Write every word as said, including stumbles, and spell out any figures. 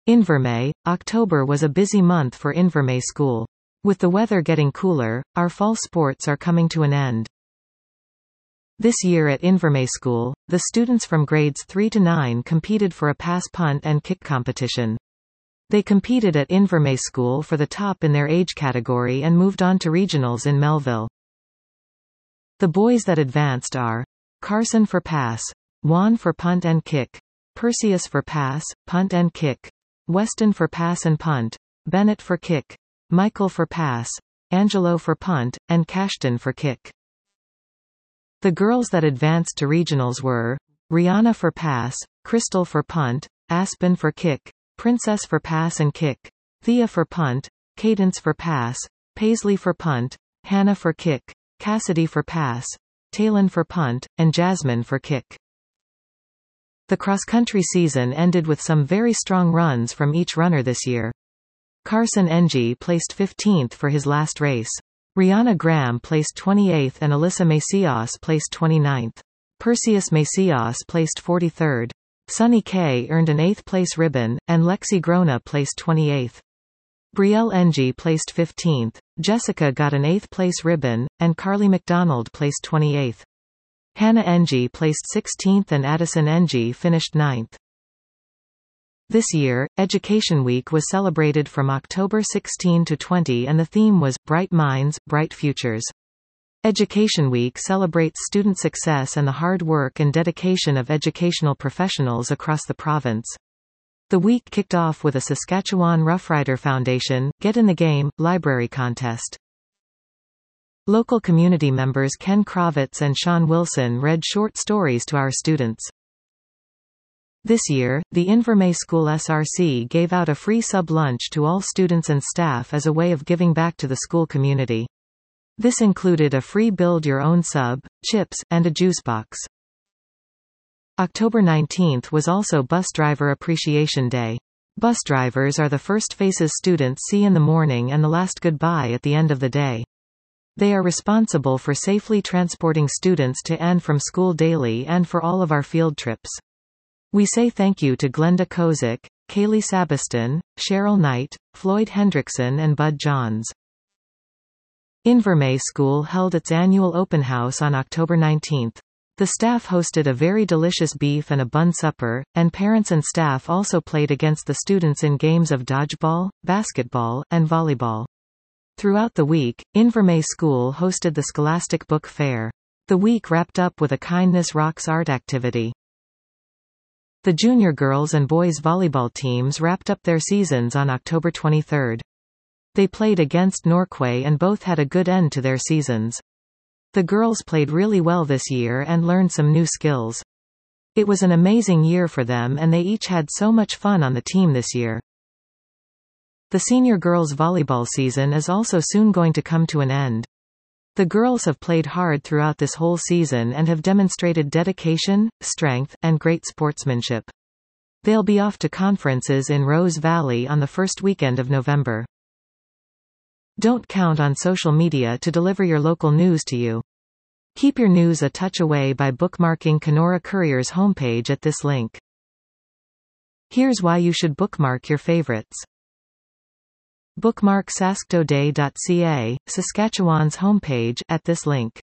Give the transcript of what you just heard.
Invermay, October was a busy month for Invermay School. With the weather getting cooler, our fall sports are coming to an end. This year at Invermay School, the students from grades three to nine competed for a pass punt and kick competition. They competed at Invermay School for the top in their age category and moved on to regionals in Melville. The boys that advanced are Carson for pass, Juan for punt and kick, Perseus for pass, punt and kick, Weston for pass and punt, Bennett for kick, Michael for pass, Angelo for punt, and Cashton for kick. The girls that advanced to regionals were Rihanna for pass, Crystal for punt, Aspen for kick, Princess for pass and kick, Thea for punt, Cadence for pass, Paisley for punt, Hannah for kick, Cassidy for pass, Talon for punt, and Jasmine for kick. The cross-country season ended with some very strong runs from each runner this year. Carson Ng placed fifteenth for his last race. Rihanna Graham placed twenty-eighth and Alyssa Macias placed twenty-ninth. Perseus Macias placed forty-third. Sunny Kay earned an eighth place ribbon, and Lexi Grona placed twenty-eighth. Brielle Ng placed fifteenth, Jessica got an eighth place ribbon, and Carly McDonald placed twenty-eighth. Hannah Ng placed sixteenth and Addison Ng finished ninth. This year, Education Week was celebrated from October sixteenth to twentieth and the theme was, Bright Minds, Bright Futures. Education Week celebrates student success and the hard work and dedication of educational professionals across the province. The week kicked off with a Saskatchewan Roughrider Foundation, Get in the Game, library contest. Local community members Ken Kravitz and Sean Wilson read short stories to our students. This year, the Invermay School S R C gave out a free sub-lunch to all students and staff as a way of giving back to the school community. This included a free build-your-own sub, chips, and a juice box. October nineteenth was also Bus Driver Appreciation Day. Bus drivers are the first faces students see in the morning and the last goodbye at the end of the day. They are responsible for safely transporting students to and from school daily and for all of our field trips. We say thank you to Glenda Kozik, Kaylee Sabiston, Cheryl Knight, Floyd Hendrickson and Bud Johns. Invermay School held its annual open house on October nineteenth. The staff hosted a very delicious beef and a bun supper, and parents and staff also played against the students in games of dodgeball, basketball, and volleyball. Throughout the week, Invermay School hosted the Scholastic Book Fair. The week wrapped up with a Kindness Rocks art activity. The junior girls and boys volleyball teams wrapped up their seasons on October twenty-third. They played against Norquay and both had a good end to their seasons. The girls played really well this year and learned some new skills. It was an amazing year for them and they each had so much fun on the team this year. The senior girls volleyball season is also soon going to come to an end. The girls have played hard throughout this whole season and have demonstrated dedication, strength, and great sportsmanship. They'll be off to conferences in Rose Valley on the first weekend of November. Don't count on social media to deliver your local news to you. Keep your news a touch away by bookmarking Kenora Courier's homepage at this link. Here's why you should bookmark your favorites. Bookmark sasktoday dot c a, Saskatchewan's homepage, at this link.